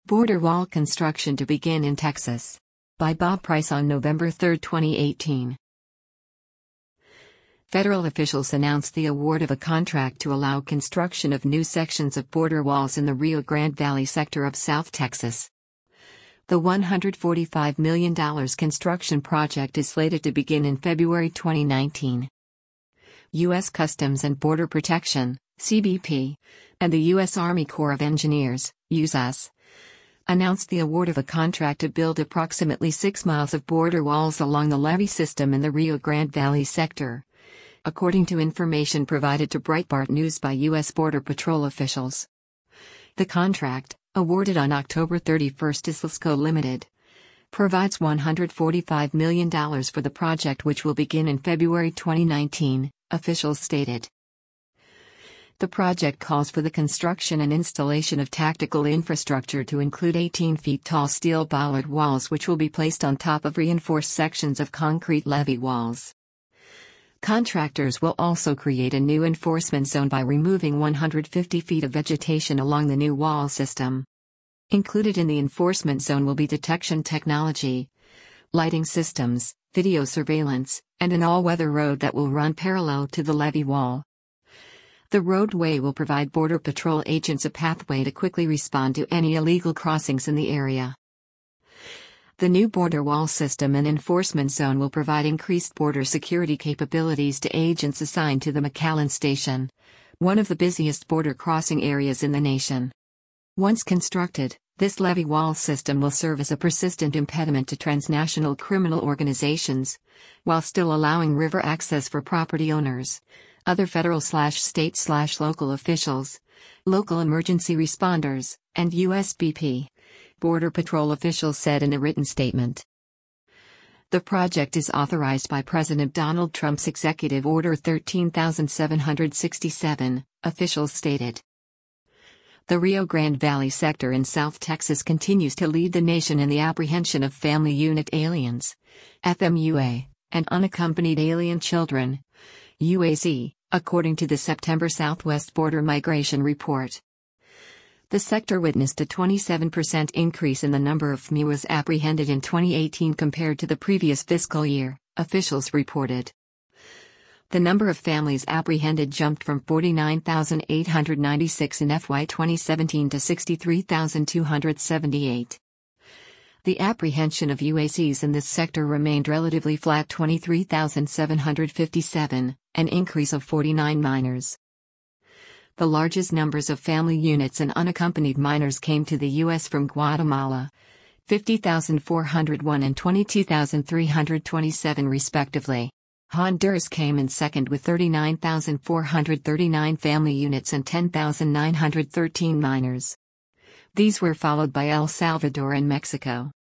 Border wall construction to begin in Texas. By Bob Price on November 3, 2018. Federal officials announced the award of a contract to allow construction of new sections of border walls in the Rio Grande Valley sector of South Texas. The $145 million construction project is slated to begin in February 2019. U.S. Customs and Border Protection, CBP, and the U.S. Army Corps of Engineers, USAS, announced the award of a contract to build approximately 6 miles of border walls along the levee system in the Rio Grande Valley sector, according to information provided to Breitbart News by U.S. Border Patrol officials. The contract, awarded on October 31 to Sysco Limited, provides $145 million for the project, which will begin in February 2019, officials stated. The project calls for the construction and installation of tactical infrastructure to include 18 feet tall steel bollard walls, which will be placed on top of reinforced sections of concrete levee walls. Contractors will also create a new enforcement zone by removing 150 feet of vegetation along the new wall system. Included in the enforcement zone will be detection technology, lighting systems, video surveillance, and an all-weather road that will run parallel to the levee wall. The roadway will provide Border Patrol agents a pathway to quickly respond to any illegal crossings in the area. The new border wall system and enforcement zone will provide increased border security capabilities to agents assigned to the McAllen Station, one of the busiest border crossing areas in the nation. Once constructed, this levee wall system will serve as a persistent impediment to transnational criminal organizations, while still allowing river access for property owners, other federal/state/local officials, local emergency responders, and USBP, Border Patrol officials said in a written statement. The project is authorized by President Donald Trump's Executive Order 13,767, officials stated. The Rio Grande Valley sector in South Texas continues to lead the nation in the apprehension of family unit aliens, FMUA, and unaccompanied alien children, UAC, according to the September Southwest Border Migration Report. The sector witnessed a 27% increase in the number of FMUAs apprehended in 2018 compared to the previous fiscal year, officials reported. The number of families apprehended jumped from 49,896 in FY 2017 to 63,278. The apprehension of UACs in this sector remained relatively flat, 23,757, an increase of 49 minors. The largest numbers of family units and unaccompanied minors came to the U.S. from Guatemala, 50,401 and 22,327 respectively. Honduras came in second with 39,439 family units and 10,913 minors. These were followed by El Salvador and Mexico.